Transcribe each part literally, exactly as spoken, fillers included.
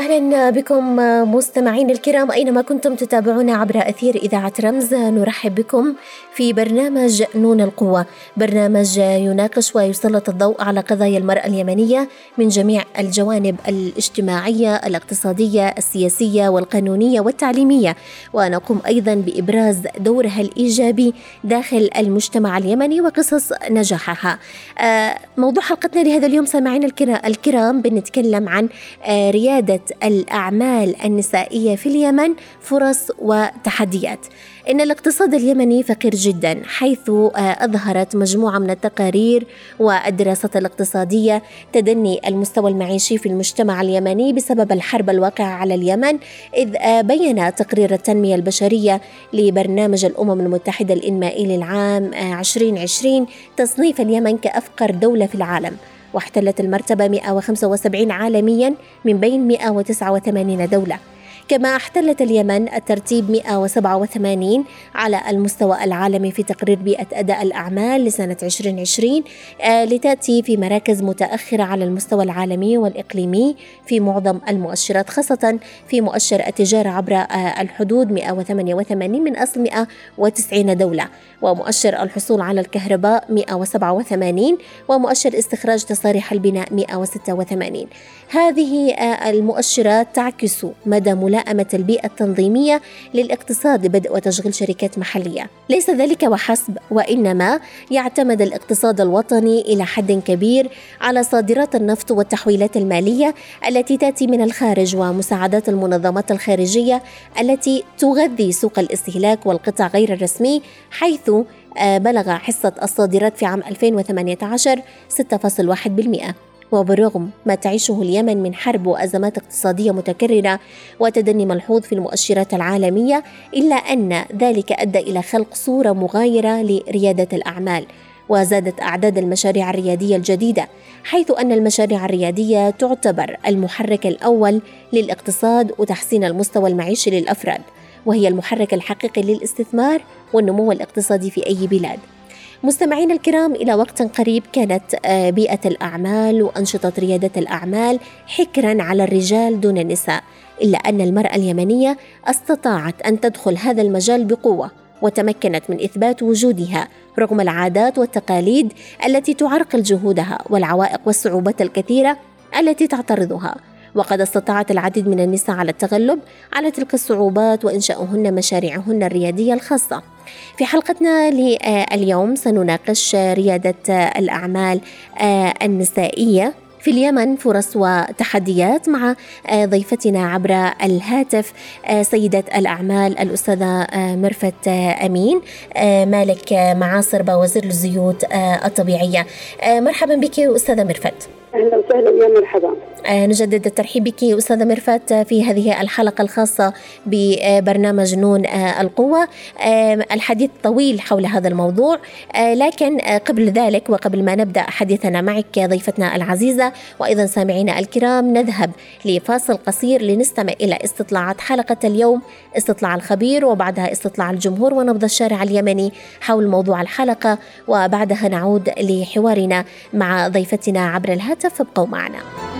أهلا بكم مستمعين الكرام أينما كنتم تتابعونا عبر أثير إذاعة رمز. نرحب بكم في برنامج نون القوة، برنامج يناقش ويسلط الضوء على قضايا المرأة اليمنية من جميع الجوانب الاجتماعية، الاقتصادية، السياسية والقانونية والتعليمية، ونقوم أيضا بإبراز دورها الإيجابي داخل المجتمع اليمني وقصص نجاحها. موضوع حلقتنا لهذا اليوم سامعين الكرام بنتكلم عن ريادة الأعمال النسائية في اليمن، فرص وتحديات. إن الاقتصاد اليمني فقير جدا، حيث أظهرت مجموعة من التقارير والدراسات الاقتصادية تدني المستوى المعيشي في المجتمع اليمني بسبب الحرب الواقعة على اليمن، إذ بيّن تقرير التنمية البشرية لبرنامج الأمم المتحدة الإنمائي للعام عشرين عشرين تصنيف اليمن كأفقر دولة في العالم، واحتلت المرتبة مئة وخمسة وسبعين عالميا من بين مئة وتسعة وثمانين دولة. كما احتلت اليمن الترتيب مئة وسبعة وثمانين على المستوى العالمي في تقرير بيئة أداء الأعمال لسنة عشرين عشرين، آه لتأتي في مراكز متأخرة على المستوى العالمي والإقليمي في معظم المؤشرات، خاصة في مؤشر التجارة عبر آه الحدود مئة وثمانية وثمانين من أصل مئة وتسعين دولة، ومؤشر الحصول على الكهرباء مئة وسبعة وثمانين، ومؤشر استخراج تصاريح البناء مئة وستة وثمانين. هذه آه المؤشرات تعكس مدى ملائمة البيئة التنظيمية للاقتصاد لبدء وتشغيل شركات محلية. ليس ذلك وحسب، وإنما يعتمد الاقتصاد الوطني إلى حد كبير على صادرات النفط والتحويلات المالية التي تأتي من الخارج ومساعدات المنظمات الخارجية التي تغذي سوق الاستهلاك والقطاع غير الرسمي، حيث بلغ حصة الصادرات في عام ألفين وثمانية عشر ستة فاصلة واحد بالمئة. وبرغم ما تعيشه اليمن من حرب وأزمات اقتصادية متكررة وتدني ملحوظ في المؤشرات العالمية، إلا أن ذلك أدى إلى خلق صورة مغايرة لريادة الأعمال، وزادت أعداد المشاريع الريادية الجديدة، حيث أن المشاريع الريادية تعتبر المحرك الأول للاقتصاد وتحسين المستوى المعيشي للأفراد، وهي المحرك الحقيقي للاستثمار والنمو الاقتصادي في أي بلاد. مستمعين الكرام، إلى وقت قريب كانت بيئة الأعمال وأنشطة ريادة الأعمال حكراً على الرجال دون النساء، إلا أن المرأة اليمنية استطاعت أن تدخل هذا المجال بقوة، وتمكنت من إثبات وجودها رغم العادات والتقاليد التي تعرقل جهودها والعوائق والصعوبات الكثيرة التي تعترضها. وقد استطاعت العديد من النساء على التغلب على تلك الصعوبات وإنشاؤهن مشاريعهن الريادية الخاصة. في حلقتنا اليوم سنناقش ريادة الأعمال النسائية في اليمن، فرص وتحديات، مع ضيفتنا عبر الهاتف سيدة الأعمال الأستاذة مرفت أمين مالك معاصر بوزير الزيوت الطبيعية. مرحبا بك أستاذة مرفت. أهلا وسهلا، يا مرحبا. نجدد الترحيب بك أستاذة مرفت في هذه الحلقة الخاصة ببرنامج نون القوة. الحديث طويل حول هذا الموضوع، لكن قبل ذلك وقبل ما نبدأ حديثنا معك ضيفتنا العزيزة وأيضا سامعينا الكرام، نذهب لفاصل قصير لنستمع إلى استطلاعات حلقة اليوم، استطلاع الخبير وبعدها استطلاع الجمهور ونبض الشارع اليمني حول موضوع الحلقة، وبعدها نعود لحوارنا مع ضيفتنا عبر الهاتف، فابقوا معنا.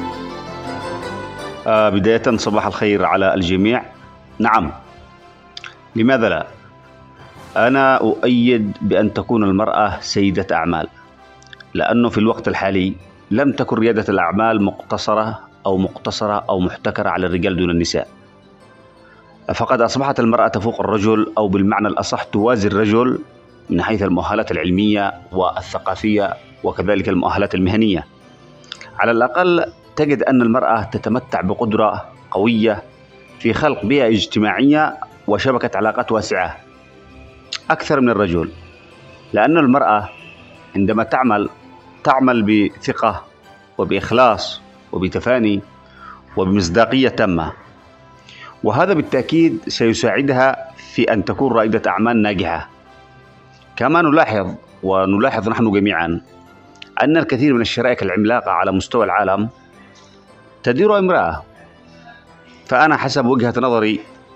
آه بداية صباح الخير على الجميع. نعم، لماذا لا؟ أنا أؤيد بأن تكون المرأة سيدة أعمال، لأنه في الوقت الحالي لم تكن ريادة الأعمال مقتصرة أو مقتصرة أو محتكرة على الرجال دون النساء، فقد أصبحت المرأة تفوق الرجل، أو بالمعنى الأصح توازي الرجل من حيث المؤهلات العلمية والثقافية وكذلك المؤهلات المهنية. على الأقل تجد أن المرأة تتمتع بقدرة قوية في خلق بيئة اجتماعية وشبكة علاقات واسعة أكثر من الرجل، لأن المرأة عندما تعمل تعمل بثقة وبإخلاص وبتفاني وبمصداقية تامة، وهذا بالتأكيد سيساعدها في أن تكون رائدة أعمال ناجحة. كما نلاحظ ونلاحظ نحن جميعا أن الكثير من الشركات العملاقة على مستوى العالم تدير امرأة. فأنا حسب وجهة نظري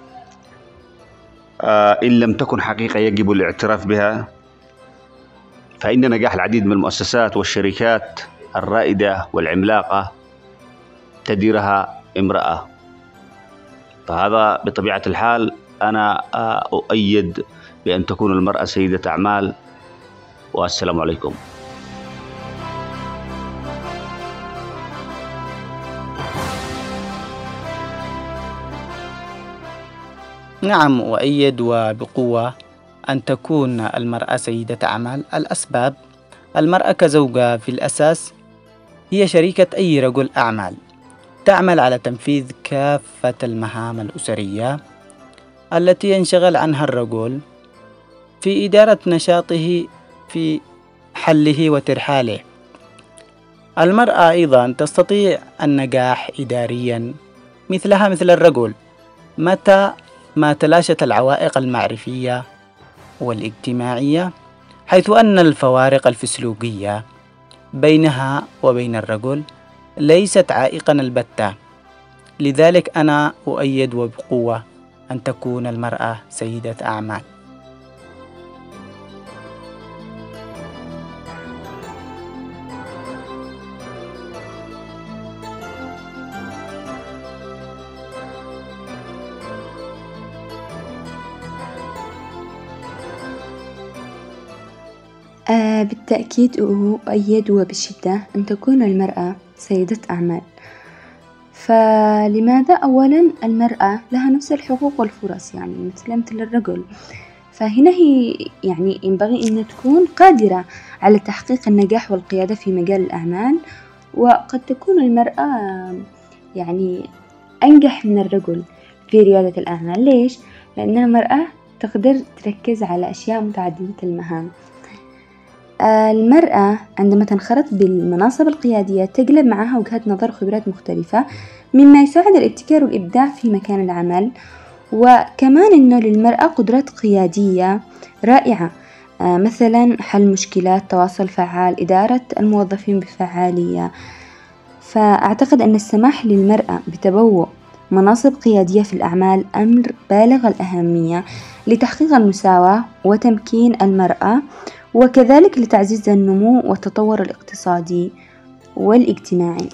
آه إن لم تكن حقيقة يجب الاعتراف بها، فإن نجاح العديد من المؤسسات والشركات الرائدة والعملاقة تديرها امرأة. فهذا بطبيعة الحال أنا أؤيد بأن تكون المرأة سيدة أعمال. والسلام عليكم. نعم، أؤيد وبقوة أن تكون المرأة سيدة أعمال. الأسباب: المرأة كزوجة في الأساس هي شريكة أي رجل أعمال، تعمل على تنفيذ كافة المهام الأسرية التي ينشغل عنها الرجل في إدارة نشاطه في حله وترحاله. المرأة أيضا تستطيع النجاح إداريا مثلها مثل الرجل متى ما تلاشت العوائق المعرفية والاجتماعية، حيث أن الفوارق الفسيولوجية بينها وبين الرجل ليست عائقا البتة. لذلك أنا أؤيد وبقوة أن تكون المرأة سيدة أعمال. آه بالتأكيد أؤيد وبشدة أن تكون المرأة سيدة أعمال. فلماذا؟ أولا المرأة لها نفس الحقوق والفرص، يعني مثل مثل الرجل، فهنا هي يعني ينبغي أن تكون قادرة على تحقيق النجاح والقيادة في مجال الأعمال. وقد تكون المرأة يعني أنجح من الرجل في ريادة الأعمال. ليش؟ لأنها مرأة تقدر تركز على أشياء متعددة المهام. المرأة عندما تنخرط بالمناصب القيادية تجلب معها وجهات نظر وخبرات مختلفة، مما يساعد الابتكار والإبداع في مكان العمل. وكمان إنه للمرأة قدرات قيادية رائعة، مثلا حل مشكلات، تواصل فعال، إدارة الموظفين بفعالية. فأعتقد أن السماح للمرأة بتبوء مناصب قيادية في الأعمال أمر بالغ الأهمية لتحقيق المساواة وتمكين المرأة، وكذلك لتعزيز النمو والتطور الاقتصادي والاجتماعي.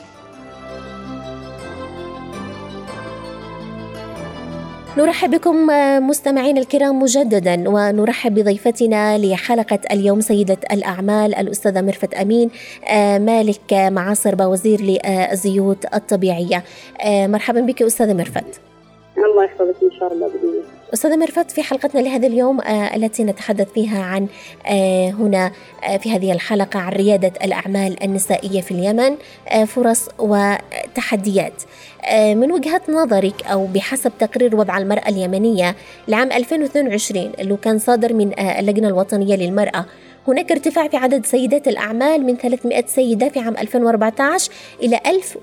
نرحب بكم مستمعين الكرام مجددا، ونرحب بضيفتنا لحلقة اليوم سيدة الأعمال الأستاذة مرفت أمين مالك معاصر بوزير للزيوت الطبيعية. مرحبا بك أستاذة مرفت. الله يحفظك إن شاء الله بإذن الله. أستاذة مرفت، في حلقتنا لهذا اليوم آه التي نتحدث فيها عن آه هنا آه في هذه الحلقة عن ريادة الأعمال النسائية في اليمن، آه فرص وتحديات. آه من وجهة نظرك أو بحسب تقرير وضع المرأة اليمنية لعام ألفين واثنين وعشرين اللي كان صادر من آه اللجنة الوطنية للمرأة، هناك ارتفاع في عدد سيدات الأعمال من ثلاثمائة سيدة في عام ألفين وأربعة عشر إلى ألف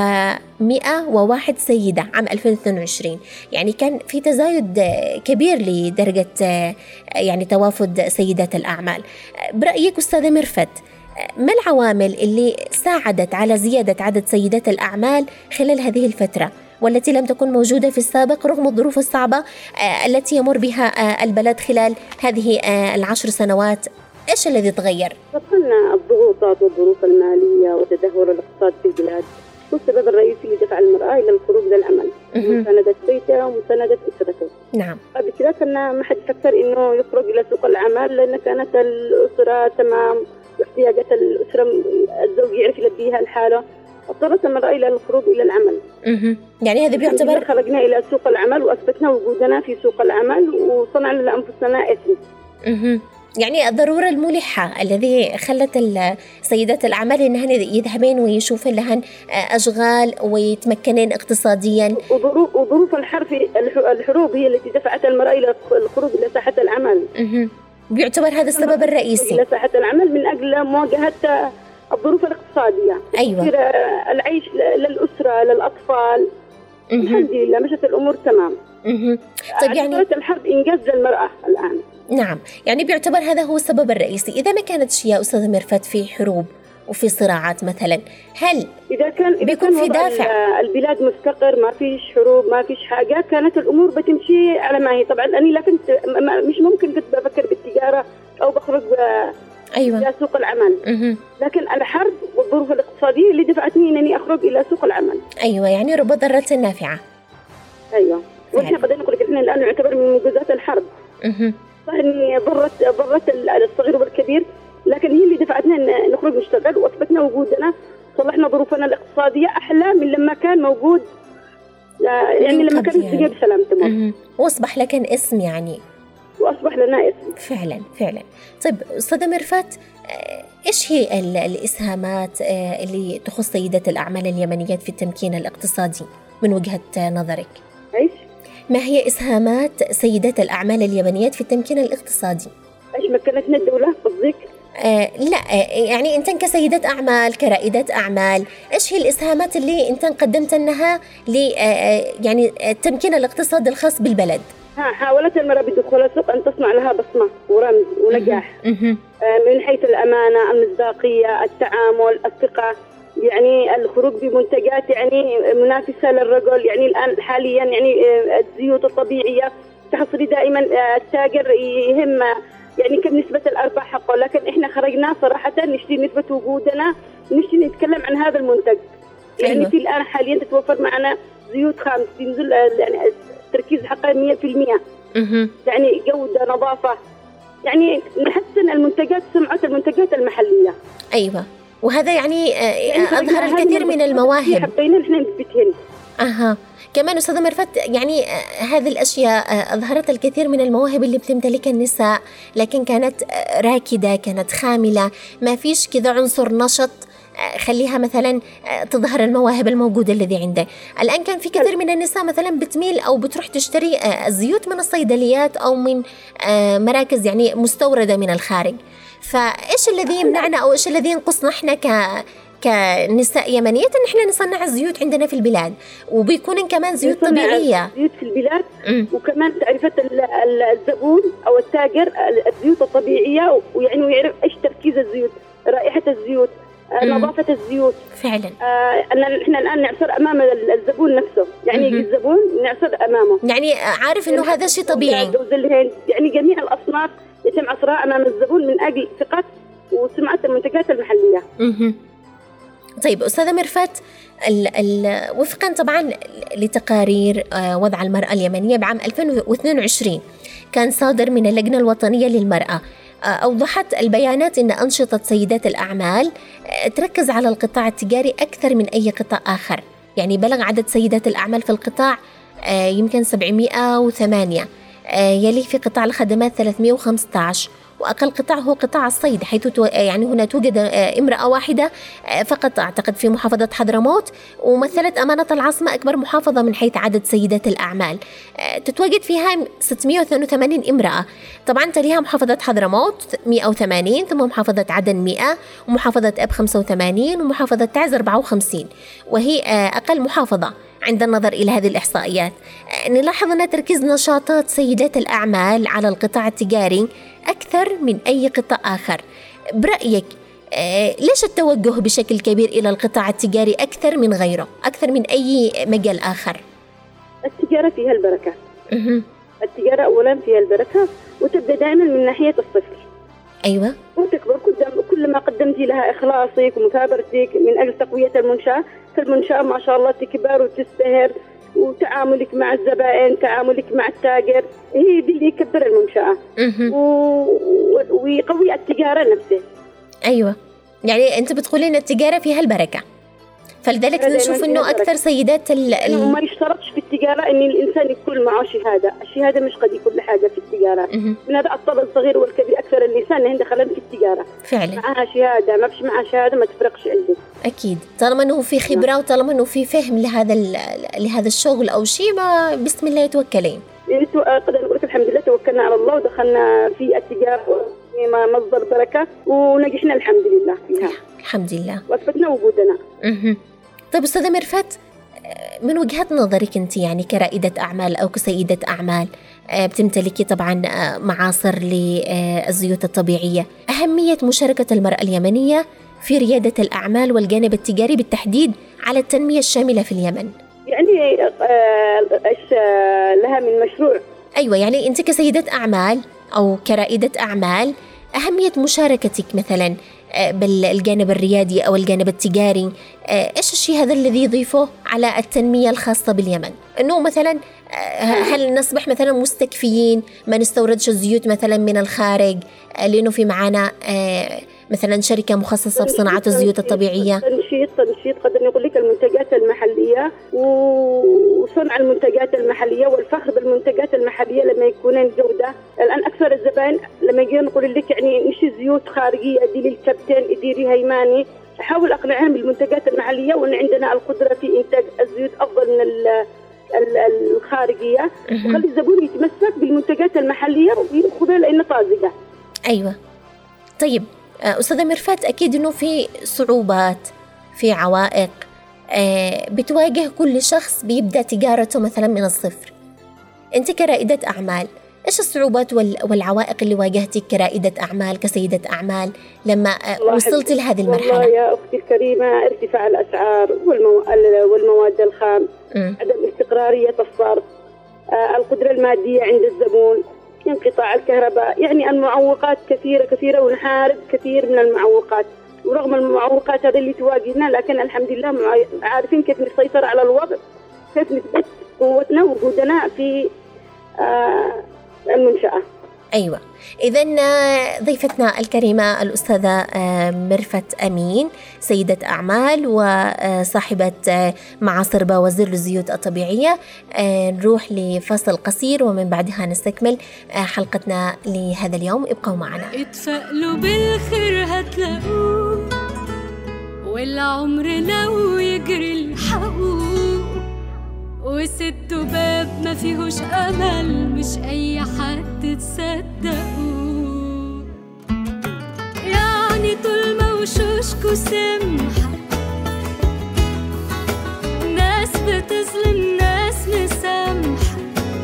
ومائة وواحد سيدة عام ألفين واثنين وعشرين. يعني كان في تزايد كبير لدرجة يعني توافد سيدات الأعمال. برأيك أستاذة مرفت، ما العوامل اللي ساعدت على زيادة عدد سيدات الأعمال خلال هذه الفترة والتي لم تكن موجودة في السابق رغم الظروف الصعبة التي يمر بها البلد خلال هذه العشر سنوات؟ إيش الذي تغير؟ طبعا الضغوطات والظروف المالية وتدهور الاقتصاد في البلاد هو السبب الرئيسي اللي دفع المرأة إلى الخروج للعمل، مساندة بيتها ومساندة أسرته. نعم. بكذا كان ما حد فكر إنه يخرج إلى سوق العمل، لأن كانت الأسرة تمام واحتياجات الأسرة الزوج يعرف يلبيها الحالة، اضطرت المرأة إلى الخروج إلى العمل. مه. يعني هذا بيعتبر خرجنا إلى سوق العمل وأثبتنا وجودنا في سوق العمل وصنعنا لأنفسنا اسم. مه. يعني الضرورة الملحة الذي خلت السيدات الأعمال إنهن يذهبين ويشوفن لهن أشغال ويتمكنين اقتصاديا. وظروف وظروف الحرب الحروب هي التي دفعت المرأة إلى الخروج إلى ساحة العمل. اها. بيعتبر هذا السبب الرئيسي إلى ساحة العمل من أجل مواجهة الظروف الاقتصادية. أيوة. العيش للأسرة للأطفال. أه. الحمد لله مشت الأمور تمام. اها. طيب يعني الحرب إنجاز للمرأة الآن. نعم، يعني بيعتبر هذا هو السبب الرئيسي. إذا ما كانتش يا أستاذة مرفت في حروب وفي صراعات مثلا، هل إذا كان إذا بيكون كان في دافع؟ البلاد مستقر، ما فيش حروب، ما فيش حاجة، كانت الأمور بتمشي على ما هي. طبعا أنا لا كنت مش ممكن كنت بفكر بالتجارة أو بخرج أيوة. إلى سوق العمل. أه. لكن الحرب والظروف الاقتصادية اللي دفعتني إنني أخرج إلى سوق العمل. أيوة، يعني رب ضارة نافعة. أيوة. واحنا قد نقول احنا الان نعتبر من منجزات الحرب. صح اني ضرت ضرت الصغير والكبير، لكن هي اللي دفعتنا ان نخرج نشتغل، واثبتنا وجودنا، صلحنا ظروفنا الاقتصاديه احلى من لما كان موجود، يعني لما كان الدنيا بسلام تمام. واصبح لك اسم يعني، واصبح لنا اسم فعلا فعلا. طيب استاذه ميرفت، ايش هي الاسهامات اللي تخص سيدات الاعمال اليمنيات في التمكين الاقتصادي من وجهه نظرك؟ ايش ما هي اسهامات سيدات الاعمال اليمنيات في التمكين الاقتصادي؟ ايش مكنتنا الدوله قصدك؟ آه لا آه يعني انت كسيدات اعمال، كرائدات اعمال، ايش هي الاسهامات اللي انت قدمتنها ل آه يعني التمكين الاقتصادي الخاص بالبلد؟ ها حاولت المرأة بدخول السوق أن تصنع لها بصمة ورمز ونجاح من حيث الأمانة، المصداقية، التعامل، الثقة، يعني الخروج بمنتجات يعني منافسة للرجل. يعني الآن حاليا يعني الزيوت الطبيعية تحصري دائما التاجر يهم يعني كم نسبة الأرباح حقه، لكن إحنا خرجنا صراحة نشتري نسبة وجودنا، نشتري نتكلم عن هذا المنتج. يعني أيوة. في الآن حاليا تتوفر معنا زيوت خام تنزل يعني التركيز حقها مية في المية، يعني جودة، نظافة، يعني نحسن المنتجات، سمعة المنتجات المحلية. أيوة، وهذا يعني, يعني أظهر الكثير من المواهب حبينا نحن نثبتهن. أها كمان أستاذة ميرفت، يعني هذه الأشياء أظهرت الكثير من المواهب اللي بتمتلكها النساء، لكن كانت راكدة، كانت خاملة، ما فيش كذا عنصر نشط خليها مثلا تظهر المواهب الموجودة الذي عنده. الآن كان في كثير من النساء مثلا بتميل أو بتروح تشتري الزيوت من الصيدليات أو من مراكز يعني مستوردة من الخارج. فإيش الذي يمنعنا أو إيش الذي ينقصنا إحنا ك كنساء يمنيات إن إحنا نصنع الزيوت عندنا في البلاد، وبيكون كمان زيوت طبيعية زيوت في البلاد م. وكمان تعرفة الزبون أو التاجر الزيوت الطبيعية، ويعني ويعرف إيش تركيز الزيوت، رائحة الزيوت، نظافة الزيوت فعلا. آه إحنا الآن نعصر أمام الزبون نفسه، يعني م- الزبون نعصر أمامه، يعني عارف إنه هذا شيء طبيعي. يعني جميع الأصناف يتم عصرها أمام الزبون من أجل ثقة وسمعة المنتجات المحلية. م- طيب أستاذة ميرفت، ال ال وفقا طبعا لتقارير وضع المرأة اليمنية بعام ألفين واثنين وعشرين كان صادر من اللجنة الوطنية للمرأة، أوضحت البيانات أن أنشطة سيدات الأعمال تركز على القطاع التجاري أكثر من أي قطاع آخر. يعني بلغ عدد سيدات الأعمال في القطاع يمكن سبعمائة وثمانية، يلي في قطاع الخدمات ثلاثمائة وخمسة عشر، وأقل قطاع هو قطاع الصيد، حيث يعني هنا توجد امرأة واحدة فقط أعتقد في محافظة حضرموت، ومثلت أمانة العاصمة أكبر محافظة من حيث عدد سيدات الأعمال، تتواجد فيها ستمائة واثنين وثمانين امرأة. طبعا تليها محافظة حضرموت مائة وثمانين، ثم محافظة عدن مائة، ومحافظة أب خمسة وثمانين، ومحافظة تعز أربعة وخمسين، وهي أقل محافظة عند النظر إلى هذه الإحصائيات. نلاحظ أن تركيز نشاطات سيدات الأعمال على القطاع التجاري أكثر من أي قطاع آخر. برأيك ليش التوجه بشكل كبير إلى القطاع التجاري أكثر من غيره، أكثر من أي مجال آخر؟ التجارة فيها البركة. التجارة أولا فيها البركة، وتبدأ دائما من ناحية الصفر. أيوة. وتكبر كل ما قدمتي لها إخلاصك ومثابرتك من أجل تقوية المنشأة، فالمنشأة ما شاء الله تكبر وتزدهر، وتعاملك مع الزبائن، تعاملك مع التاجر، هي دي اللي يكبر المنشأة و... ويقوي التجارة نفسه. أيوة، يعني أنت بتقولين التجارة فيها البركة، فلذلك نشوف إنه أكثر سيدات ال يعني ما يشترطش في التجارة إن الإنسان يكون معه شهادة، الشهادة مش قد يكون لحاجة في التجارة. من هذا الطبع الصغير والكبير أكثر النساء اللي دخلن في التجارة فعلا معها شهادة، ما فيش معها شهادة ما تفرقش عندك. أكيد، طالما إنه في خبرة وطالما إنه في فهم لهذا لهذا الشغل أو شيء، ما بسم الله يتوكلين. قد نقول لك الحمد لله توكلنا على الله ودخلنا في التجارة مصدر بركة ونجحنا الحمد لله فيها. الحمد لله وأثبتنا وجودنا. اها. طيب أستاذة ميرفت، من وجهة نظرك أنت يعني كرائدة أعمال أو كسيدة أعمال بتمتلكي طبعا معاصر للزيوت الطبيعية، أهمية مشاركة المرأة اليمنية في ريادة الأعمال والجانب التجاري بالتحديد على التنمية الشاملة في اليمن؟ يعني إيش لها من مشروع؟ أيوة، يعني أنت كسيدة أعمال أو كرائدة أعمال أهمية مشاركتك مثلا بالجانب الريادي أو الجانب التجاري، إيش الشيء هذا الذي يضيفه على التنمية الخاصة باليمن؟ إنه مثلا هل نصبح مثلا مستكفيين، ما نستوردش الزيوت مثلا من الخارج لأنه في معانا مثلا شركة مخصصة بصناعة الزيوت الطبيعية؟ تنشيط تنشيط قد نقول لك المنتجات المحلية وصنع المنتجات المحلية والفخر بالمنتجات المحلية لما يكون الجودة. الآن أكثر الزبائن لما يجي نقول لك يعني مش زيوت خارجية دي للكابتن دي هيماني، أحاول أقنعهم بالمنتجات المحلية وأن عندنا القدرة في إنتاج الزيوت أفضل من الخارجية، وخلي الزبون يتمسك بالمنتجات المحلية ويأخذها لأنها طازجة. أيوة. طيب أستاذة مرفات، أكيد أنه في صعوبات، في عوائق بتواجه كل شخص بيبدأ تجارته مثلا من الصفر. أنت كرائدة أعمال، إيش الصعوبات والعوائق اللي واجهتك كرائدة أعمال، كسيدة أعمال لما وصلت لهذه المرحلة؟ والله يا أختي الكريمة، ارتفاع الأسعار والمو... والمواد الخام، م. عدم استقرارية الصرف، آه القدرة المادية عند الزبون، انقطاع الكهرباء، يعني المعوقات كثيرة كثيرة ونحارب كثير من المعوقات. ورغم المعوقات هذه اللي تواجهنا لكن الحمد لله عارفين كيف نسيطر على الوضع، كيف نثبت قوتنا ووجودنا في آه المنشأة. أيوة. إذن ضيفتنا الكريمة الأستاذة مرفت أمين، سيدة أعمال وصاحبة معاصر بوازير للزيوت الطبيعية. نروح لفصل قصير ومن بعدها نستكمل حلقتنا لهذا اليوم. ابقوا معنا. اتفائلوا بالخير هتلاقوه، والعمر لو يجري الحقوق، وسدوا باب ما فيهوش أمل، مش أي حد تصدقوه. يعني طول ما وشوشكوا سمحة، ناس بتظلم ناس مسامحة،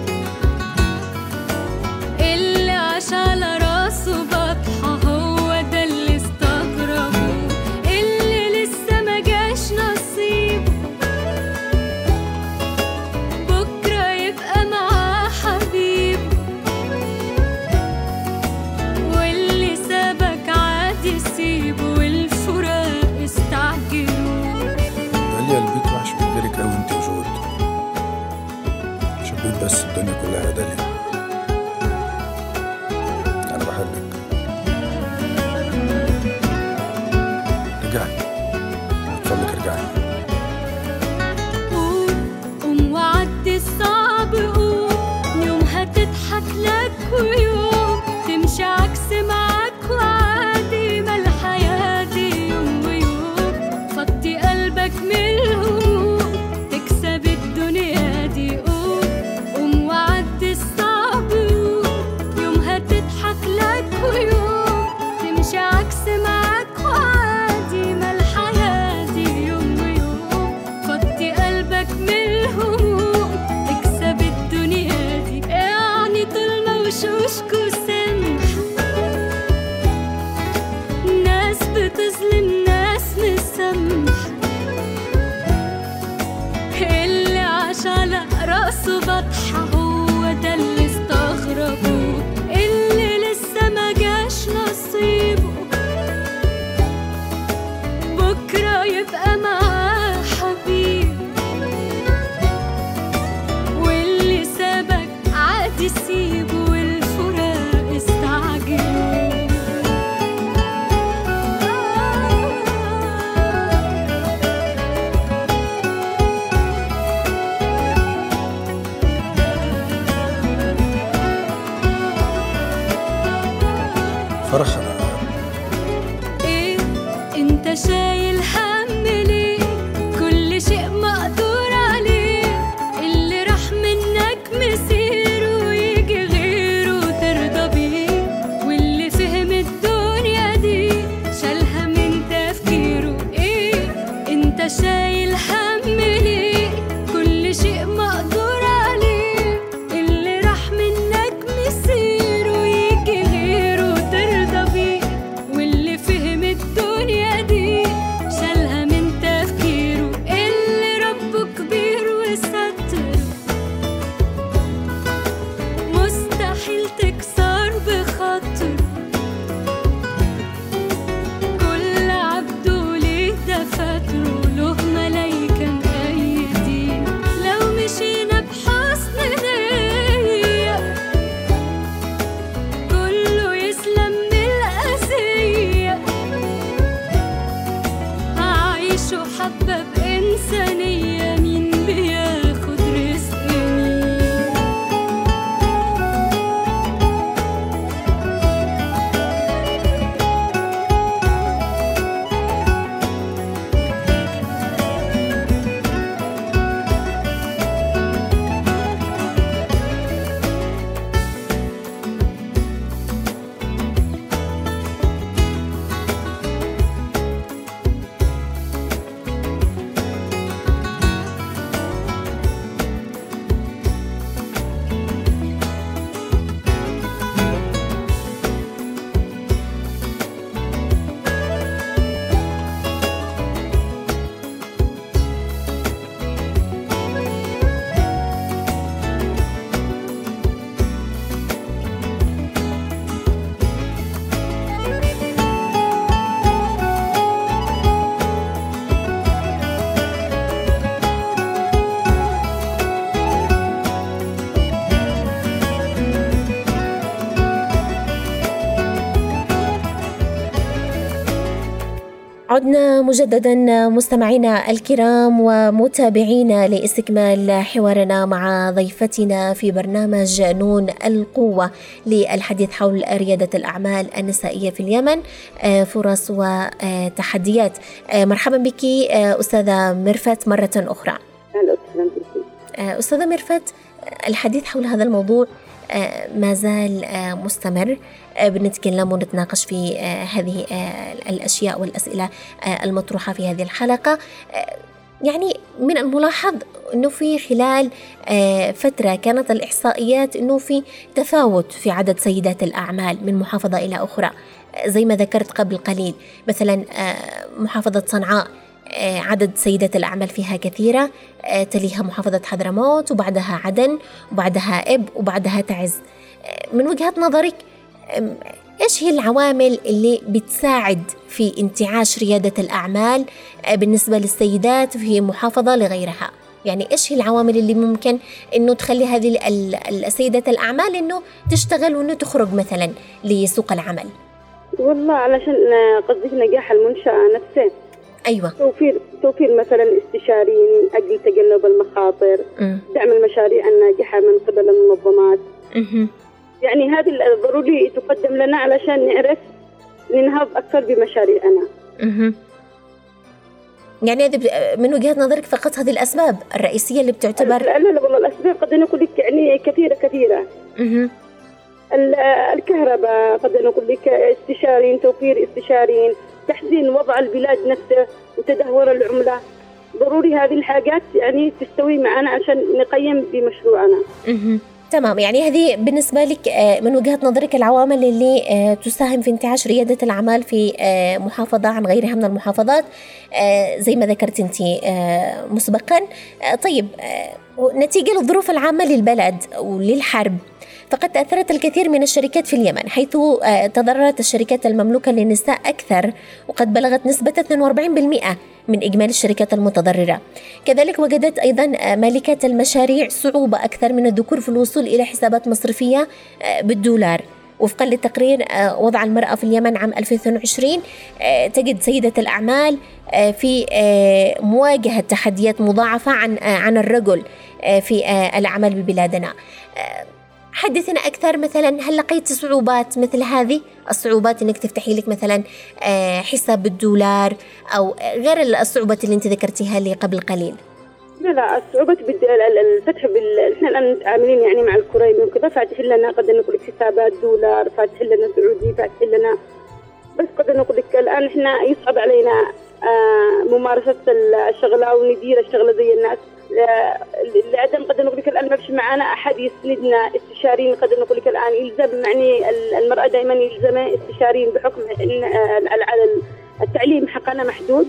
اللي عاش على راسه بطحة هو ده اللي استغربوه، اللي لسه ما جاش نصيب بس الدنيا كلها داليا، أنا بحبك. رجعي، أتفضلك ارجعي. قوم قوم وعدي الصعب، قوم يوم هتضحك لك ويوم تمشي عكس معاك وعادي، ما الحياة دي يوم ويوم. فضي قلبك من الهموم تكسب الدنيا دي. ويوم تمشي عكس معاك وعادي، ما الحياة دي يوم ويوم. فضي قلبك من الهموم تكسب الدنيا دي. يعني طول ما وشوشكوا سمحة، ناس بتظلم ناس مسامحة، اللي عاش على راسه بطحة هو ده اللي استغربوه، نصيبه بكرة يبقى معاه حبيب، واللي سابك عادي سيبه، والفراق استعجلوا. فرحة ايه انت شايل هم ليه؟ كل شيء مقدور عليه، اللي راح منك مسيره ويجي غيره ترضى بيه، واللي فهم الدنيا دي شالها من تفكيره. ايه انت شايل هم ليه؟ كل شيء مقدور عليه، اللي راح منك مسيره ويجي غيره ترضى بيه، واللي فهم الدنيا دي شالها من تفكيره. اللي ربه كبير وستر مستحيل تكسر بخاطر، كل عبده ليه دفاتره، له ملايكة مأيدين. إنسانية مين بياخد رزق مين. عدنا مجددا مستمعينا الكرام ومتابعينا لاستكمال حوارنا مع ضيفتنا في برنامج نون القوة للحديث حول ريادة الأعمال النسائية في اليمن، فرص وتحديات. مرحبا بك أستاذة ميرفت مرة أخرى. أستاذة ميرفت، الحديث حول هذا الموضوع ما زال مستمر، بنتكلم ونتناقش في هذه الأشياء والأسئلة المطروحة في هذه الحلقة. يعني من الملاحظ أنه في خلال فترة كانت الإحصائيات أنه في تفاوت في عدد سيدات الأعمال من محافظة إلى أخرى، زي ما ذكرت قبل قليل. مثلا محافظة صنعاء عدد سيدات الأعمال فيها كثيرة، تليها محافظة حضرموت، وبعدها عدن، وبعدها إب، وبعدها تعز. من وجهة نظرك إيش هي العوامل اللي بتساعد في انتعاش ريادة الأعمال بالنسبة للسيدات في محافظة لغيرها؟ يعني إيش هي العوامل اللي ممكن إنه تخلي هذه السيدات الأعمال إنه تشتغل وإنه تخرج مثلا لسوق العمل؟ والله علشان قصدك نجاح المنشأة نفسه. أيوة. توفير توفير مثلا استشاريين أجل تجنب المخاطر، م. دعم المشاريع الناجحة من قبل المنظمات. م. يعني هذه الضروري تقدم لنا علشان نعرف ننهض أكثر بمشاريعنا. م. يعني هذه من وجهة نظرك فقط هذه الأسباب الرئيسية اللي بتعتبر؟ لا لا والله الأسباب قد نقول لك يعني كثيرة كثيرة. م. الكهرباء قد نقول لك استشاريين، توفير استشاريين، تحسين وضع البلاد نفسه، وتدهور العملة. ضروري هذه الحاجات يعني تستوي معنا عشان نقيم بمشروعنا. تمام. يعني هذه بالنسبة لك من وجهة نظرك العوامل اللي تساهم في انتعاش ريادة الأعمال في محافظة عن غيرها من المحافظات زي ما ذكرت أنت مسبقا. طيب، نتيجة للظروف العامة للبلد وللحرب فقد تأثرت الكثير من الشركات في اليمن، حيث تضررت الشركات المملوكة للنساء أكثر، وقد بلغت نسبة اثنين وأربعين بالمئة من إجمالي الشركات المتضررة. كذلك وجدت أيضا مالكات المشاريع صعوبة أكثر من الذكور في الوصول إلى حسابات مصرفية بالدولار. وفقا لتقرير وضع المرأة في اليمن عام ألفين واثنين وعشرين، تجد سيدة الأعمال في مواجهة تحديات مضاعفة عن عن الرجل في الأعمال ببلادنا. حدثنا أكثر، مثلا هل لقيت صعوبات مثل هذه الصعوبات إنك تفتحي لك مثلا حساب بالدولار أو غير الصعوبات اللي أنت ذكرتيها لي قبل قليل؟ لا لا الصعوبات بالفتح بال إحنا الآن متعاملين يعني مع الكريم وكذا، فاتح لنا قد نقول لك حسابات دولار، فاتح لنا سعودي، فاتح لنا، بس قد نقول لك الآن إحنا يصعب علينا ممارسة الشغلة وندير الشغلة زي الناس، لعدم قد نقول لك الآن ما فيش معنا أحد يسندنا. استشاريين قد نقول لك الآن يلزم يعني المرأة دائما يلزم استشاريين بحكم إن على التعليم حقنا محدود.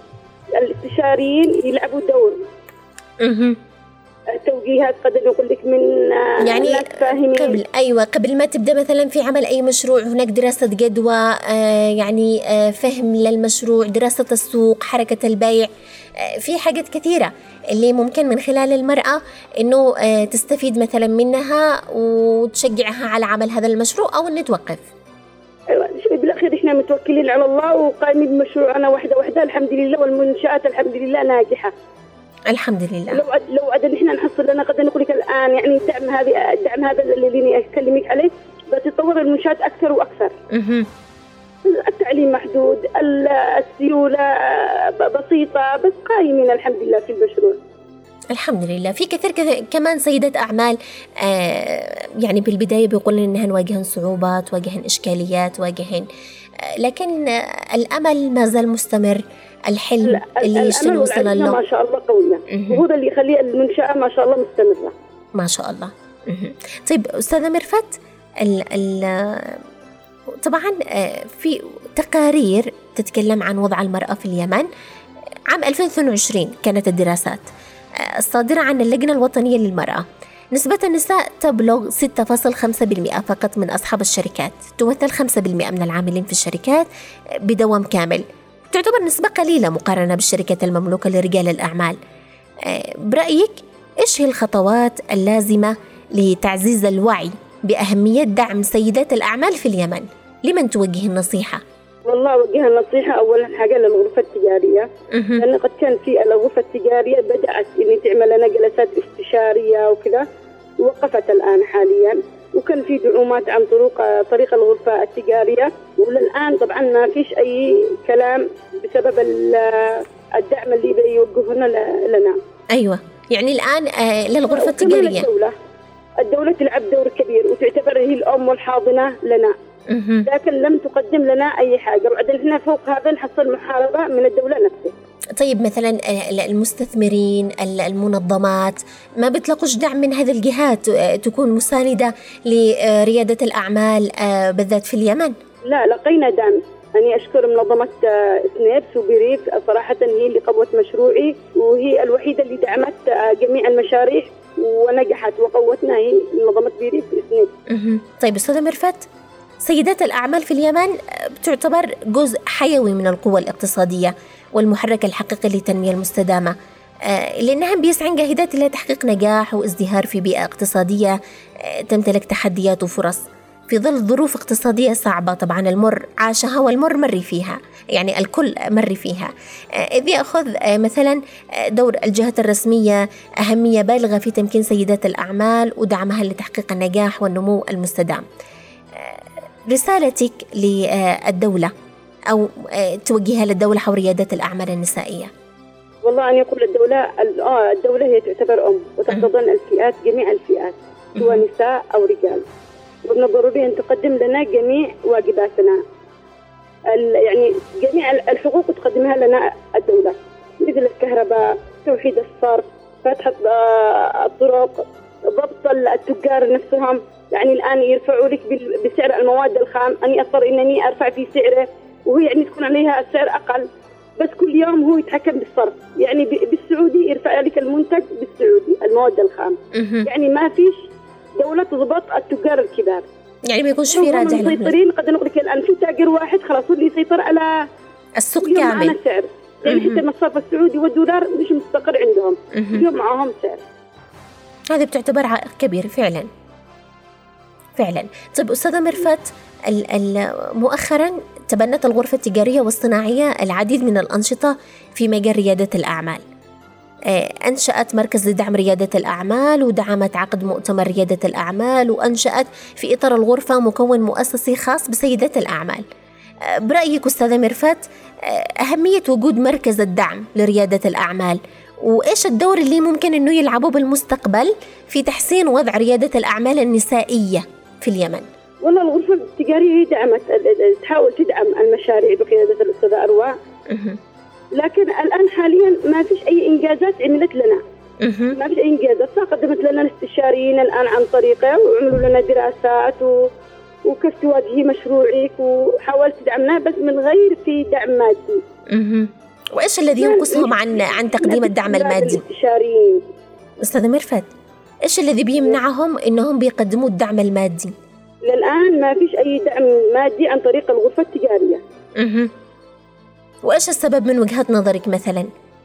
الاستشاريين يلعبوا دور. اها التوجيهات قد نقول لك من يعني ناس فاهمين. قبل أيوة قبل ما تبدأ مثلا في عمل أي مشروع هناك دراسة جدوى، آه يعني آه فهم للمشروع، دراسة السوق، حركة البيع، آه في حاجات كثيرة اللي ممكن من خلال المرأة إنه آه تستفيد مثلا منها وتشجعها على عمل هذا المشروع أو إنه توقف. أيوة بالأخير إحنا متوكلين على الله وقائمين بمشروعنا واحدة واحدة وحدها الحمد لله، والمنشآت الحمد لله ناجحة الحمد لله. لو عد لو عد نحن نحصل لنا قد نقول لك الآن يعني الدعم هذه الدعم هذا اللي أكلمك عليه، بتتطور المنشآت أكثر وأكثر. اها التعليم محدود، السيولة بسيطة، بس قايمين الحمد لله في المشروع. الحمد لله. في كثير كثير كمان سيدات أعمال آه يعني بالبداية بيقولن إنهن واجهن صعوبات، واجهن إشكاليات، واجهن آه لكن آه الأمل ما زال مستمر. الحلم اللي يشتغل وصل له ما شاء الله قوية، وهذا اللي يخلي المنشأة ما شاء الله مستمرة ما شاء الله. مه. طيب أستاذة مرفت، ال ال طبعا في تقارير تتكلم عن وضع المرأة في اليمن. عام ألفين واثنين وعشرين كانت الدراسات الصادرة عن اللجنة الوطنية للمرأة، نسبة النساء تبلغ ستة فاصلة خمسة بالمئة فقط من أصحاب الشركات، تمثل خمسة بالمئة من العاملين في الشركات بدوام كامل. تعتبر نسبة قليلة مقارنة بالشركات المملوكة لرجال الأعمال. برأيك إيش هي الخطوات اللازمة لتعزيز الوعي بأهمية دعم سيدات الأعمال في اليمن؟ لمن توجه النصيحة؟ والله أوجه النصيحة أولا حاجة للغرفة التجارية، لأن قد كان في الغرفة التجارية بدأت إن تعمل لنا جلسات استشارية وكذا، وقفت الآن حاليا، وكان في دعومات عن طرق طريق الغرفة التجارية، وللآن طبعا ما فيش أي كلام بسبب الدعم اللي بيوجهونه لنا. أيوة، يعني الآن آه للغرفة التجارية الدولة الدولة تلعب دور كبير وتعتبر هي الأم والحاضنة لنا، لكن لم تقدم لنا أي حاجة، وبعدين احنا فوق هذا نحصل محاربة من الدولة نفسها. طيب مثلا المستثمرين، المنظمات ما بتلاقوش دعم من هذه الجهات تكون مساندة لريادة الأعمال بالذات في اليمن؟ لا، لقينا دعم. أنا أشكر منظمة سنيبس وبريف، صراحة هي اللي قوت مشروعي، وهي الوحيدة اللي دعمت جميع المشاريع ونجحت وقوتنا، هي منظمة بريف سنيبس. طيب أستاذة مرفت، سيدات الأعمال في اليمن بتعتبر جزء حيوي من القوى الاقتصادية والمحرك الحقيقي للتنمية المستدامة، لأنهم بيسعن جاهدات إلى تحقيق نجاح وازدهار في بيئة اقتصادية تمتلك تحديات وفرص في ظل ظروف اقتصادية صعبة. طبعا المر عاشها والمر مر فيها، يعني الكل مر فيها، إذ يأخذ مثلا دور الجهات الرسمية أهمية بالغة في تمكين سيدات الأعمال ودعمها لتحقيق النجاح والنمو المستدام. رسالتك للدولة أو توجهها للدولة حول ريادة الأعمال النسائية؟ والله أن يقول الدولة آه الدولة هي تعتبر أم وتحتضن الفئات، جميع الفئات سواء نساء أو رجال، ومن الضروري أن تقدم لنا جميع واجباتنا، يعني جميع الحقوق تقدمها لنا الدولة، مثل الكهرباء، توحيد الصرف، فتح الطرق، ضبط التجار نفسهم. يعني الآن يرفعوا لك بسعر المواد الخام، أني أضطر إنني أرفع في سعره، وهي يعني تكون عليها السعر أقل، بس كل يوم هو يتحكم بالصرف. يعني بالسعودي يرفع لك المنتج بالسعودي المواد الخام، يعني ما فيش دولة تضبط التجار الكبار، يعني ما يكونش في رادع لهم. مسيطرين قد نقول لك الآن في تاجر واحد خلاص هو اللي يسيطر على السوق كامل. السعر يعني حتى المصرف السعودي والدولار مش مستقر عندهم، اليوم معهم سعر. هذا بتعتبر عائق كبير فعلا فعلا. طيب أستاذة مرفت، مؤخرا تبنت الغرفة التجارية والصناعية العديد من الأنشطة في مجال ريادة الأعمال. أنشأت مركز لدعم ريادة الأعمال، ودعمت عقد مؤتمر ريادة الأعمال، وأنشأت في إطار الغرفة مكون مؤسسي خاص بسيدات الأعمال. برأيك أستاذة مرفت أهمية وجود مركز الدعم لريادة الأعمال، وإيش الدور اللي ممكن أنه يلعبه بالمستقبل في تحسين وضع ريادة الأعمال النسائية في اليمن؟ والله الغرفة التجارية دعمت، تحاول تدعم المشاريع بقيادة الأستاذة أروى، لكن الآن حاليا ما فيش أي إنجازات عملت لنا، ما فيش أي إنجازات. قدمت لنا استشاريين الآن عن طريقه، وعملوا لنا دراسات و... وكيف تواجهي مشروعك، وحاولت تدعمنا بس من غير في دعم مادي. وإيش الذي ينقصهم عن عن تقديم الدعم المادي؟ استشاريين. أستاذة مرفت، إيش الذي بيمنعهم إنهم بيقدموا الدعم المادي؟ للآن ما فيش أي دعم مادي عن طريق الغرفة التجارية. اها. وإيش السبب من وجهة نظرك مثلا؟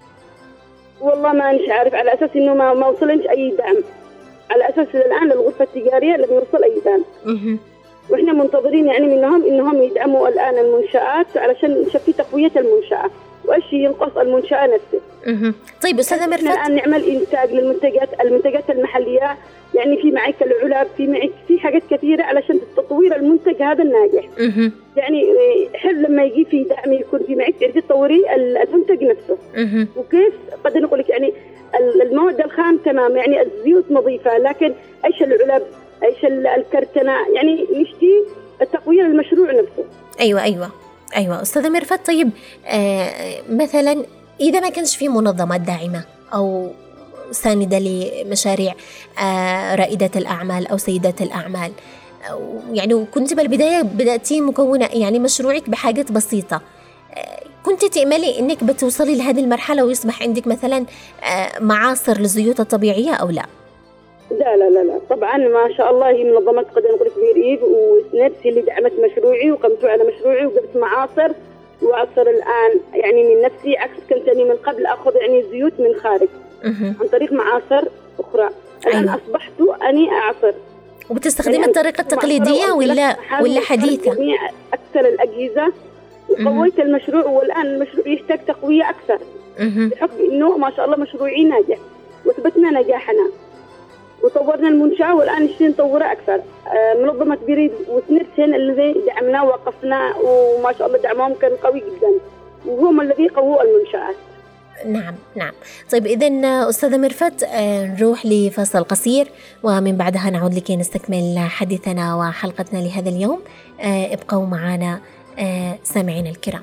والله ما نش عارف، على أساس إنه ما ما وصلنش أي دعم، على أساس الآن الغرفة التجارية لم يوصل أي دعم. اها. وإحنا منتظرين يعني منهم إنهم يدعموا الآن المنشآت علشان نشوف تقوية المنشأة، وايش ينقص المنشاه نفسه. اها طيب استاذه ميرفت، الان نعمل انتاج للمنتجات المنتجات المحليه، يعني في معك العلب، في معك في حاجات كثيره علشان تطوير المنتج هذا الناجح. اها يعني حلو لما يجي في دعم يكون في معك تعرفي تطوري المنتج نفسه. اها وكيف قد نقول لك يعني المواد الخام تمام، يعني الزيوت نظيفه، لكن ايش العلب، ايش الكرتونه، يعني نشتي تطوير المشروع نفسه. ايوه ايوه ايوه استاذه ميرفت. طيب آه مثلا اذا ما كانش في منظمات داعمه او ساندة لمشاريع آه رائدة الأعمال أو سيدات الأعمال، يعني وكنت بالبداية بدأتي مكونة يعني مشروعك بحاجات بسيطة، آه كنت تأملي أنك بتوصلي لهذه المرحلة ويصبح عندك مثلا آه معاصر للزيوت الطبيعية أو لا؟ لا لا لا لا طبعا ما شاء الله، هي منظمات قد نقول كبير إيف وسنبسي اللي دعمت مشروعي وقمت على مشروعي وجبت معاصر وأصر الآن يعني من نفسي، عكس كنت أني من قبل أخذ يعني زيوت من خارج عن طريق معاصر أخرى. الآن أيوة. أصبحت أني أعصر. وبتستخدمي يعني الطريقة التقليدية ولا ولا حديثة؟ أكثر الأجهزة وقويت المشروع، والآن المشروع يحتاج تقوية أكثر بحكم إنه ما شاء الله مشروعي ناجح وثبتنا نجاحنا وطورنا المنشأة، والآن نشتي نطورها أكثر. منظمة بريد وسنبسن الذي دعمنا ووقفنا وما شاء الله دعمهم كان قوي جدا وهم الذي قووا المنشآت. نعم نعم. طيب إذن أستاذة ميرفت نروح لفاصل قصير ومن بعدها نعود لكي نستكمل حديثنا وحلقتنا لهذا اليوم. ابقوا معنا سامعين الكرام.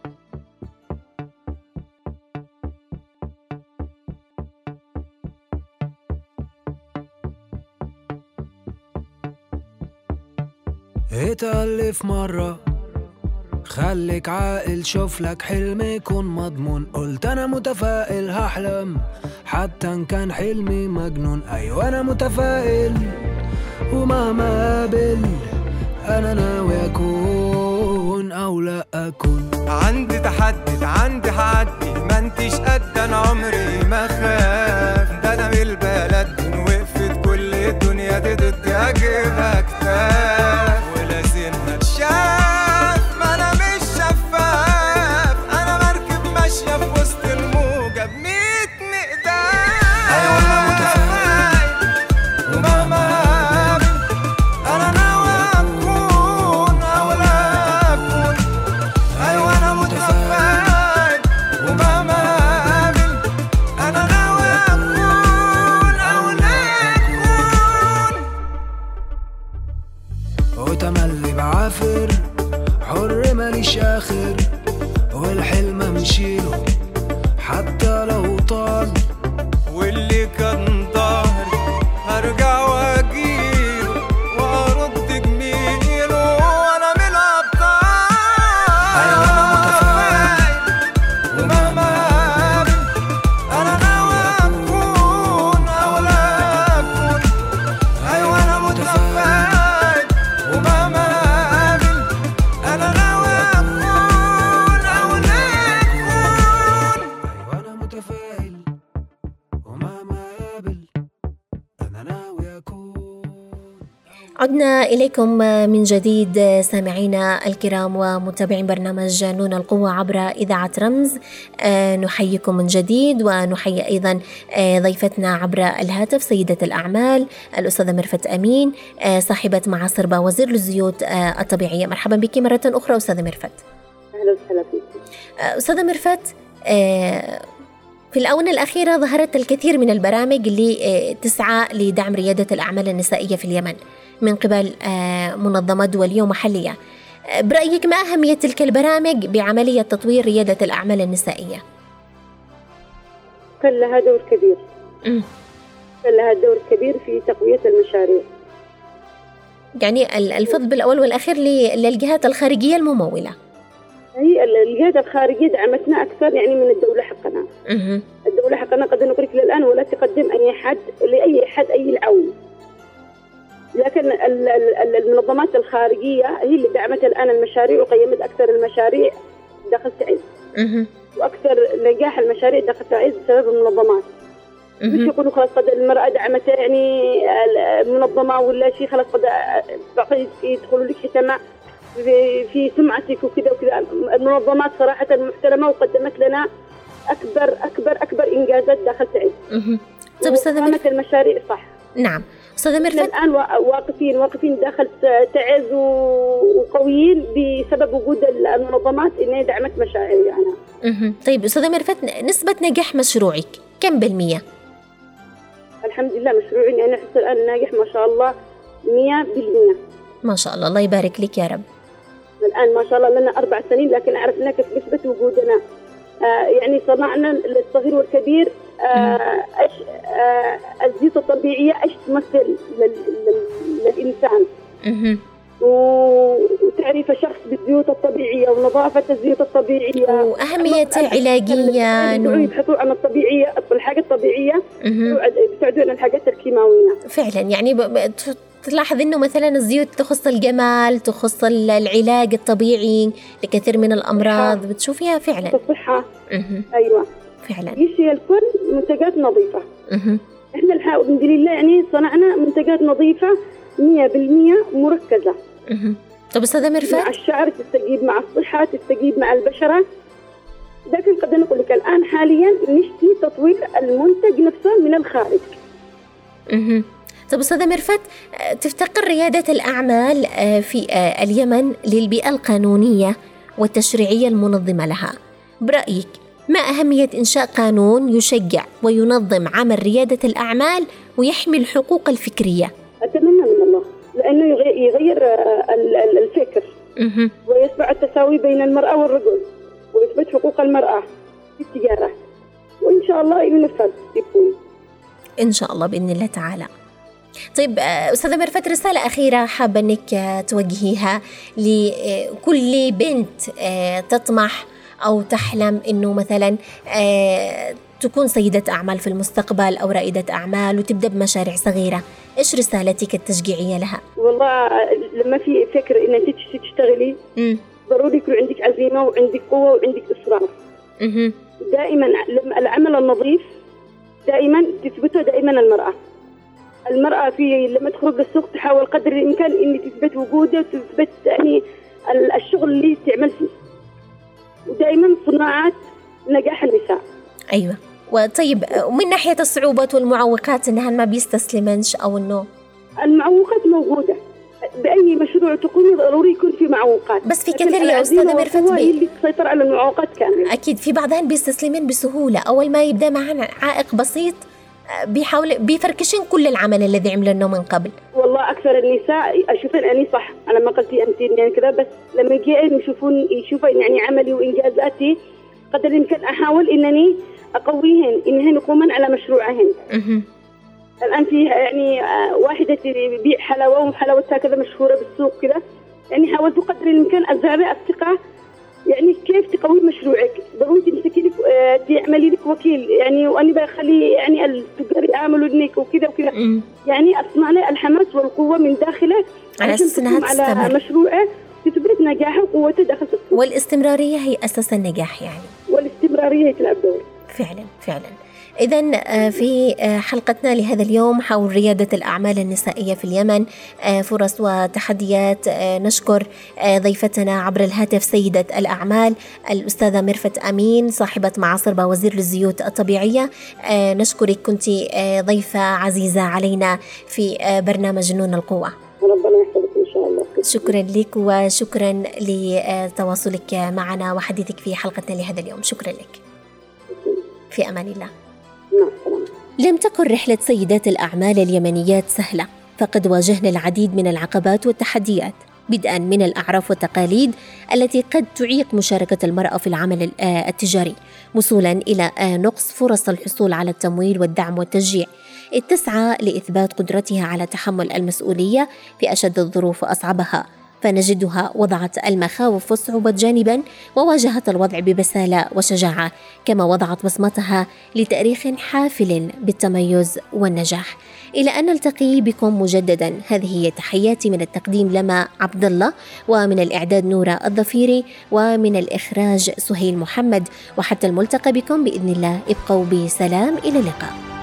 اتألف مرة خليك عاقل، شوف لك حلم يكون مضمون. قلت انا متفائل هحلم حتى ان كان حلمي مجنون. ايوه انا متفائل ومهما قابل انا ناوي اكون او لا اكون. عندي تحدي عندي حدي ما انتش قد انا عمري ما خاف. ده انا بالبلد دي وقفت كل الدنيا دي ضدي اجيبها كتاف ولازمها تشاف. ما انا مش شفاف، انا مركب ماشيه في وسط الموجه بميت مقدار. ايوه انا متفائل ومهما قابل انا ناوي اكون او لا اكون. ايوه انا متفائل ومهما قابل انا ناوي اكون او لا اكون. وتملي بعافر حر ماليش اخر، والحلم امشيله حتى لو طال. واللي كان ظهري هرجع واجيله وارد جميله وانا من الابطال. ايوه انا متفائل ومهما قابل انا ناوي اكون او لا اكون. ايوه انا متفائل ومهما قابل انا ناوي اكون او لا اكون. ايوه انا متفائل ومهما قابل انا ناوي اكون. عدنا إليكم من جديد سامعينا الكرام ومتابعين برنامج نون القوة عبر إذاعة رمز. نحييكم من جديد ونحيي أيضا ضيفتنا عبر الهاتف سيدة الأعمال الأستاذة ميرفت أمين صاحبة معاصر وزير للزيوت الطبيعية. مرحبا بك مرة أخرى أستاذة ميرفت. أهلا وسهلا فيك أستاذة ميرفت، في الآونة الأخيرة ظهرت الكثير من البرامج اللي تسعى لدعم ريادة الأعمال النسائية في اليمن من قبل منظمات دولية ومحلية. برأيك ما أهمية تلك البرامج بعملية تطوير ريادة الأعمال النسائية؟ كان لها دور كبير م. كان لها دور كبير في تقوية المشاريع. يعني الفضل بالأول والأخير للجهات الخارجية الممولة. هي الجهات الخارجية دعمتنا أكثر يعني من الدولة حقنا. م- الدولة حقنا قد نقول لك للآن ولا تقدم أي حد لأي حد أي العون، لكن المنظمات الخارجية هي اللي دعمت الآن المشاريع وقيمت أكثر المشاريع داخل تعز م- وأكثر نجاح المشاريع داخل تعز بسبب المنظمات. مش يقولوا خلاص قد المرأة دعمتها يعني المنظمة ولا شيء خلاص قد يدخلوا لك حتما. في, في سمعتك وكذا وكذا. المنظمات صراحة محترمة وقدمت لنا أكبر أكبر أكبر إنجازات داخل تعز. طيب أستاذة ميرفت، المشاريع صح. نعم أستاذة ميرفت، الآن واقفين واقفين داخل تعز وقويين بسبب وجود المنظمات إنها دعمت مشاريعنا. يعني. طيب أستاذة ميرفت، نسبة نجاح مشروعك كم بالمية؟ الحمد لله مشروعي يعني حتى الآن ناجح ما شاء الله مية بالمية. ما شاء الله، الله يبارك لك يا رب. الآن ما شاء الله لنا أربع سنين، لكن عرفنا كيف نثبت وجودنا. آه يعني صنعنا الصغير والكبير. آه أش آه الزيوت الطبيعية أش تمثل لل لل للإنسان. وتعريف شخص بالزيوت الطبيعية ونظافة الزيوت الطبيعية وأهميتها العلاجية. اللي يبحثوا عن الطبيعية، الحاجة الطبيعية بتساعدون الحاجات الكيماوية. فعلا يعني ب... تلاحظ إنه مثلا الزيوت تخص الجمال، تخص العلاج الطبيعي لكثير من الأمراض، بتشوفيها فعلا الصحة. أيوة فعلا. يشي الكل منتجات نظيفة. أه. إحنا الحق بإذن الله يعني صنعنا منتجات نظيفة مية بالمية مركزة. أه. طب أستاذة ميرفت، مع الشعر تستجيب مع الصحة تستجيب مع البشرة. لكن قد نقول لك الآن حاليا نشتي تطوير المنتج نفسه من الخارج. أه. طب أستاذة ميرفت، تفتقر ريادة الأعمال في اليمن للبيئة القانونية والتشريعية المنظمة لها. برأيك ما أهمية إنشاء قانون يشجع وينظم عمل ريادة الأعمال ويحمي الحقوق الفكرية؟ أتمنى من الله، لأنه يغير الفكر ويتبع التساوي بين المرأة والرجل ويثبت حقوق المرأة في التجارة، وإن شاء الله ينفذ يكون إن شاء الله بإذن الله تعالى. طيب أستاذة ميرفت، رسالة أخيرة حابة أنك توجهيها لكل بنت تطمح أو تحلم أنه مثلا تكون سيدة أعمال في المستقبل أو رائدة أعمال وتبدأ بمشاريع صغيرة، إيش رسالتك التشجيعية لها؟ والله لما في فكر أن أنت تشتغلي م. ضروري يكون عندك عزيمة وعندك قوة وعندك إصرار. م- دائما العمل النظيف دائما تثبته دائما المرأة المرأة في لما تخرج السوق تحاول قدر الإمكان إن تثبت وجودها وتثبت يعني الشغل اللي تعمل فيه، ودائما صناعات نجاح النساء. أيوة. وطيب من ناحية الصعوبات والمعوقات إنها ما بيستسلمنش أو إنه المعوقات موجودة بأي مشروع تقومي ضروري يكون في معوقات، بس في كثير يا أستاذة ميرفت بي... اللي تسيطر على المعوقات كاملة. أكيد في بعضهن بيستسلمين بسهولة، أول ما يبدأ معنا عائق بسيط بيحاول بيفركشين كل العمل الذي عملناه من قبل. والله أكثر النساء أشوفن أني صح، أنا ما قلتي أنت يعني كذا، بس لما يجي يشوفون يشوفون يعني عملي وإنجازاتي قدر الإمكان أحاول إنني أقويهن إنهن يقومن على مشروعهن. الآن في يعني واحدة تبيع حلاوة وحلاوتها كذا مشهورة بالسوق كذا، يعني حاولت قدر الإمكان أزرع الثقة يعني كيف تقوي مشروعك. ضروري تمسكي لك تعملي لك وكيل يعني، وأني بخلي يعني التجار يعملوا لك وكذا وكذا، يعني أصنع له الحماس والقوة من داخله على أساس إنها تستمر على مشروعه تثبت نجاحه وقوته داخل السوق. والاستمرارية هي أساس النجاح يعني، والاستمرارية تلعب دور فعلا فعلا. إذن في حلقتنا لهذا اليوم حول ريادة الأعمال النسائية في اليمن، فرص وتحديات، نشكر ضيفتنا عبر الهاتف سيدة الأعمال الأستاذة ميرفت أمين صاحبة معاصر وزير للزيوت الطبيعية. نشكرك، كنت ضيفة عزيزة علينا في برنامج نون القوة. ربنا يحفظك إن شاء الله. شكرا لك وشكرا لتواصلك معنا وحديثك في حلقتنا لهذا اليوم. شكرا لك، في أمان الله. لم تكن رحلة سيدات الأعمال اليمنيات سهلة، فقد واجهنا العديد من العقبات والتحديات، بدءا من الأعراف والتقاليد التي قد تعيق مشاركة المرأة في العمل التجاري، وصولا إلى نقص فرص الحصول على التمويل والدعم والتشجيع، إذ تسعى لإثبات قدرتها على تحمل المسؤولية في أشد الظروف وأصعبها، فنجدها وضعت المخاوف والصعوبات جانبا وواجهت الوضع ببسالة وشجاعة، كما وضعت بصمتها لتاريخ حافل بالتميز والنجاح. إلى أن نلتقي بكم مجددا، هذه هي تحياتي من التقديم لما عبد الله، ومن الإعداد نورة الظفيري، ومن الإخراج سهيل محمد، وحتى الملتقى بكم بإذن الله، ابقوا بسلام، إلى اللقاء.